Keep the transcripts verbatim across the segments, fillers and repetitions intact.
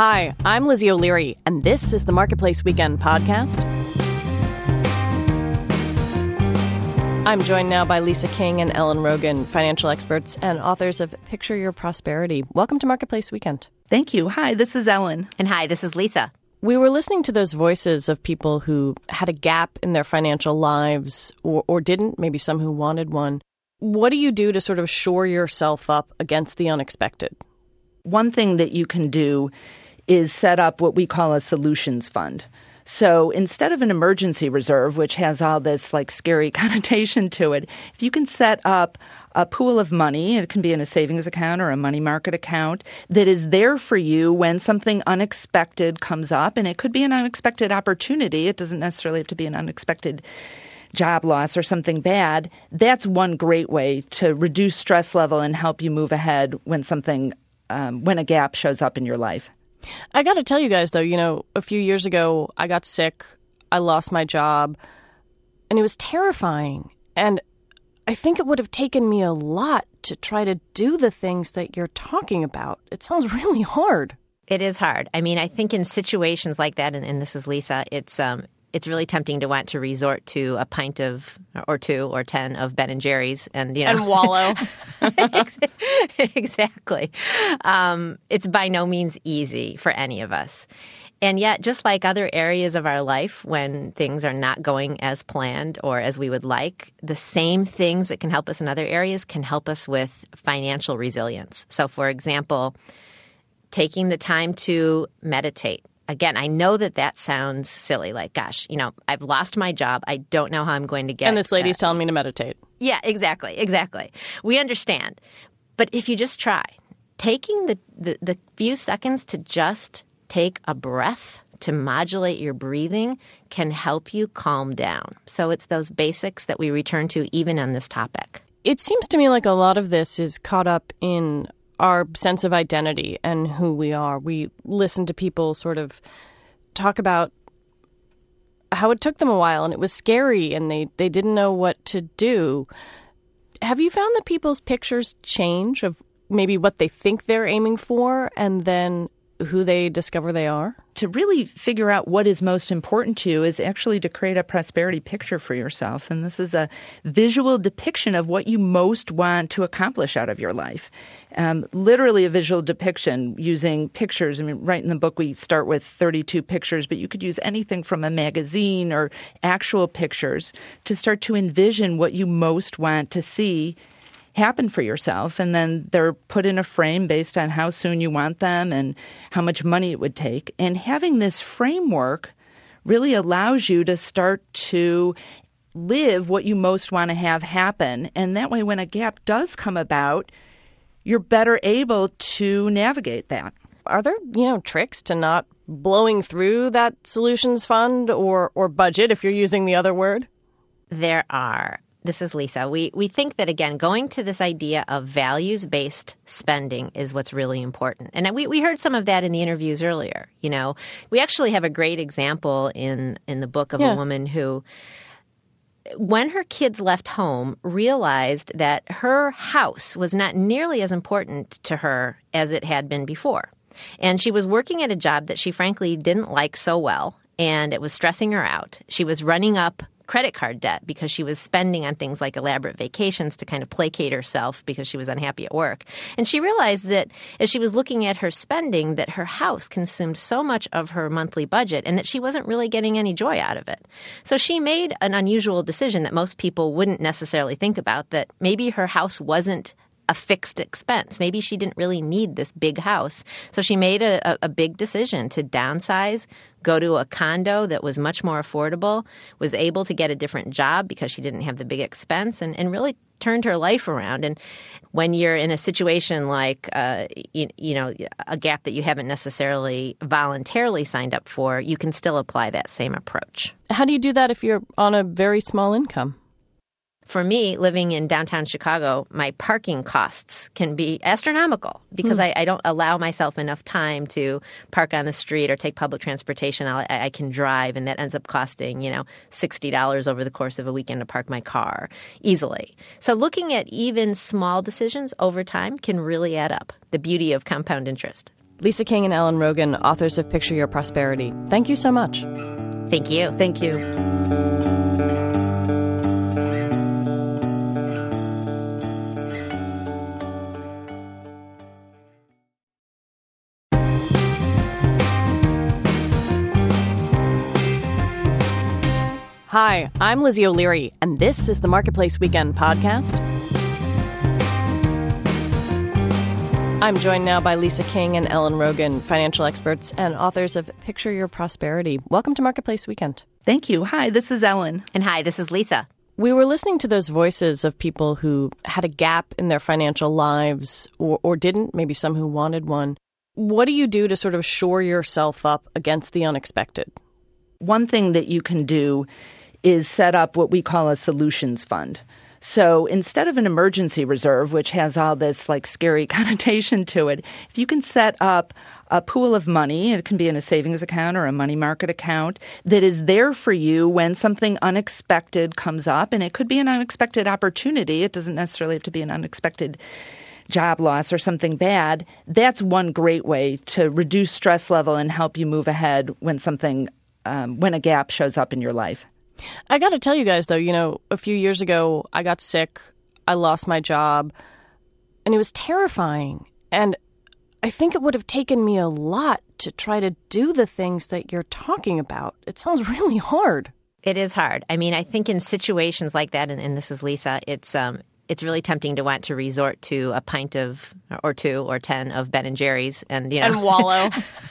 Hi, I'm Lizzie O'Leary, and this is the Marketplace Weekend podcast. I'm joined now by Lisa King and Ellen Rogan, financial experts and authors of Picture Your Prosperity. Welcome to Marketplace Weekend. Thank you. Hi, this is Ellen. And hi, this is Lisa. We were listening to those voices of people who had a gap in their financial lives or, or didn't, maybe some who wanted one. What do you do to sort of shore yourself up against the unexpected? One thing that you can do is set up what we call a solutions fund. So instead of an emergency reserve, which has all this like scary connotation to it, if you can set up a pool of money, it can be in a savings account or a money market account, that is there for you when something unexpected comes up. And it could be an unexpected opportunity. It doesn't necessarily have to be an unexpected job loss or something bad. That's one great way to reduce stress level and help you move ahead when something, um, when a gap shows up in your life. I got to tell you guys, though, you know, a few years ago, I got sick. I lost my job, and it was terrifying. And I think it would have taken me a lot to try to do the things that you're talking about. It sounds really hard. It is hard. I mean, I think in situations like that, and, and this is Lisa, it's um, it's really tempting to want to resort to a pint of, or two, or ten of Ben and Jerry's, and you know, and wallow. Exactly. Um, it's by no means easy for any of us. And yet, just like other areas of our life, when things are not going as planned or as we would like, the same things that can help us in other areas can help us with financial resilience. So, for example, taking the time to meditate. Again, I know that that sounds silly. Like, gosh, you know, I've lost my job. I don't know how I'm going to get. And this lady's uh, telling me to meditate. Yeah, exactly. Exactly. We understand. But if you just try, taking the, the, the few seconds to just take a breath to modulate your breathing can help you calm down. So it's those basics that we return to even on this topic. It seems to me like a lot of this is caught up in our sense of identity and who we are. We listen to people sort of talk about how it took them a while and it was scary and they, they didn't know what to do. Have you found that people's pictures change of maybe what they think they're aiming for and then who they discover they are? To really figure out what is most important to you is actually to create a prosperity picture for yourself. And this is a visual depiction of what you most want to accomplish out of your life. Um, literally a visual depiction using pictures. I mean, right in the book, we start with thirty-two pictures, but you could use anything from a magazine or actual pictures to start to envision what you most want to see happen for yourself, and then they're put in a frame based on how soon you want them and how much money it would take. And having this framework really allows you to start to live what you most want to have happen. And that way, when a gap does come about, you're better able to navigate that. Are there, you know, tricks to not blowing through that solutions fund or, or budget, if you're using the other word? There are. This is Lisa. We we think that, again, going to this idea of values-based spending is what's really important. And we, we heard some of that in the interviews earlier. You know, we actually have a great example in, in the book of yeah. a woman who, when her kids left home, realized that her house was not nearly as important to her as it had been before. And she was working at a job that she frankly didn't like so well, and it was stressing her out. She was running up credit card debt because she was spending on things like elaborate vacations to kind of placate herself because she was unhappy at work. And she realized that as she was looking at her spending, that her house consumed so much of her monthly budget and that she wasn't really getting any joy out of it. So she made an unusual decision that most people wouldn't necessarily think about, that maybe her house wasn't a fixed expense. Maybe she didn't really need this big house. So she made a, a big decision to downsize, go to a condo that was much more affordable, was able to get a different job because she didn't have the big expense, and, and really turned her life around. And when you're in a situation like, uh, you, you know, a gap that you haven't necessarily voluntarily signed up for, you can still apply that same approach. How do you do that if you're on a very small income? For me, living in downtown Chicago, my parking costs can be astronomical because mm. I, I don't allow myself enough time to park on the street or take public transportation. I'll, I can drive, and that ends up costing, you know, sixty dollars over the course of a weekend to park my car easily. So looking at even small decisions over time can really add up. The beauty of compound interest. Lisa King and Ellen Rogan, authors of Picture Your Prosperity. Thank you so much. Thank you. Thank you. Hi, I'm Lizzie O'Leary, and this is the Marketplace Weekend podcast. I'm joined now by Lisa King and Ellen Rogan, financial experts and authors of Picture Your Prosperity. Welcome to Marketplace Weekend. Thank you. Hi, this is Ellen. And hi, this is Lisa. We were listening to those voices of people who had a gap in their financial lives or, or didn't, maybe some who wanted one. What do you do to sort of shore yourself up against the unexpected? One thing that you can do is set up what we call a solutions fund. So instead of an emergency reserve, which has all this like scary connotation to it, if you can set up a pool of money, it can be in a savings account or a money market account, that is there for you when something unexpected comes up. And it could be an unexpected opportunity. It doesn't necessarily have to be an unexpected job loss or something bad. That's one great way to reduce stress level and help you move ahead when something, um, when a gap shows up in your life. I got to tell you guys, though, you know, a few years ago, I got sick. I lost my job, and it was terrifying. And I think it would have taken me a lot to try to do the things that you're talking about. It sounds really hard. It is hard. I mean, I think in situations like that, and, and this is Lisa, it's um, it's really tempting to want to resort to a pint of, or two, or ten of Ben and Jerry's, and you know, and wallow.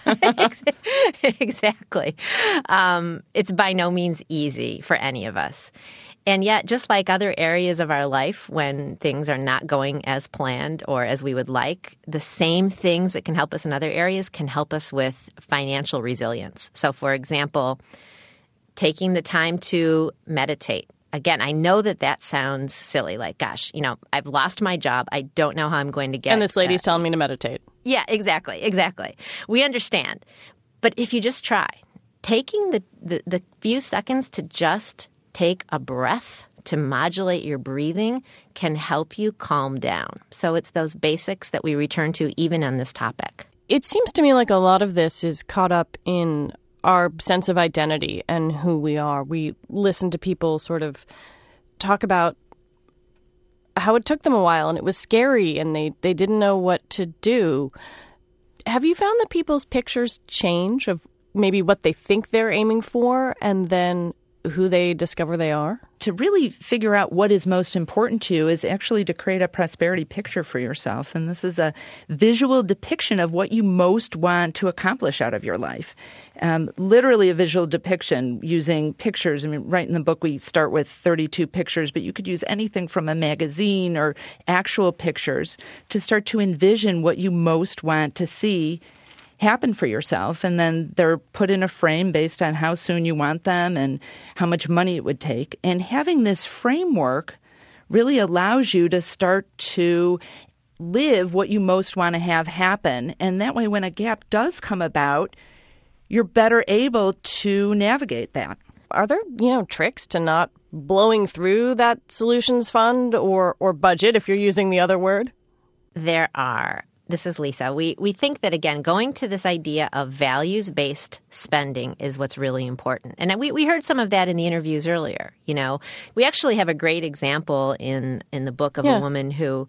Exactly. Um, it's by no means easy for any of us. And yet, just like other areas of our life, when things are not going as planned or as we would like, the same things that can help us in other areas can help us with financial resilience. So, for example, taking the time to meditate. Again, I know that that sounds silly. Like, gosh, you know, I've lost my job. I don't know how I'm going to get. And this lady's uh, telling me to meditate. Yeah, exactly. Exactly. We understand. But if you just try, taking the, the, the few seconds to just take a breath to modulate your breathing can help you calm down. So it's those basics that we return to even on this topic. It seems to me like a lot of this is caught up in our sense of identity and who we are. We listen to people sort of talk about how it took them a while and it was scary and they, they didn't know what to do. Have you found that people's pictures change of maybe what they think they're aiming for and then who they discover they are? To really figure out what is most important to you is actually to create a prosperity picture for yourself. And this is a visual depiction of what you most want to accomplish out of your life. Um, literally a visual depiction using pictures. I mean, right in the book, we start with thirty-two pictures, but you could use anything from a magazine or actual pictures to start to envision what you most want to see happen for yourself, and then they're put in a frame based on how soon you want them and how much money it would take. And having this framework really allows you to start to live what you most want to have happen. And that way, when a gap does come about, you're better able to navigate that. Are there, you know, tricks to not blowing through that solutions fund or, or budget, if you're using the other word? There are. This is Lisa. We we think that, again, going to this idea of values-based spending is what's really important. And we, we heard some of that in the interviews earlier. You know, we actually have a great example in, in the book of yeah. a woman who,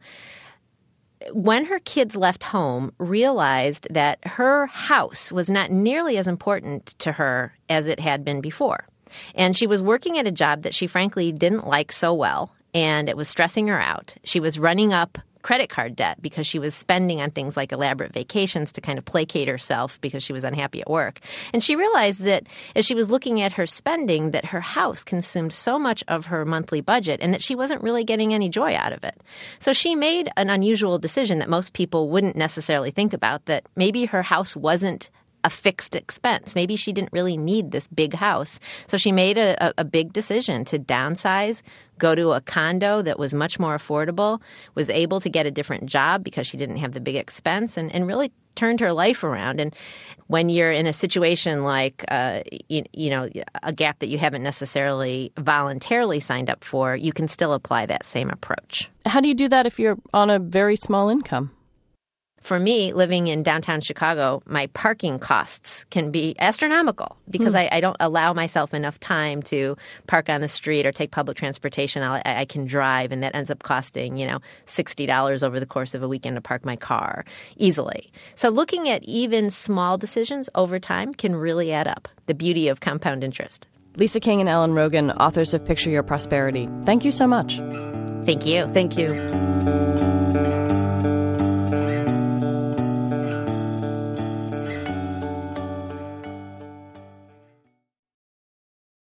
when her kids left home, realized that her house was not nearly as important to her as it had been before. And she was working at a job that she frankly didn't like so well, and it was stressing her out. She was running up credit card debt because she was spending on things like elaborate vacations to kind of placate herself because she was unhappy at work. And she realized that as she was looking at her spending, that her house consumed so much of her monthly budget and that she wasn't really getting any joy out of it. So she made an unusual decision that most people wouldn't necessarily think about, that maybe her house wasn't a fixed expense. Maybe she didn't really need this big house. So she made a, a, a big decision to downsize, go to a condo that was much more affordable, was able to get a different job because she didn't have the big expense, and, and really turned her life around. And when you're in a situation like, uh, you, you know, a gap that you haven't necessarily voluntarily signed up for, you can still apply that same approach. How do you do that if you're on a very small income? For me, living in downtown Chicago, my parking costs can be astronomical because mm. I, I don't allow myself enough time to park on the street or take public transportation. I, I can drive, and that ends up costing, you know, sixty dollars over the course of a weekend to park my car easily. So looking at even small decisions over time can really add up. The beauty of compound interest. Lisa King and Ellen Rogan, authors of Picture Your Prosperity. Thank you so much. Thank you. Thank you.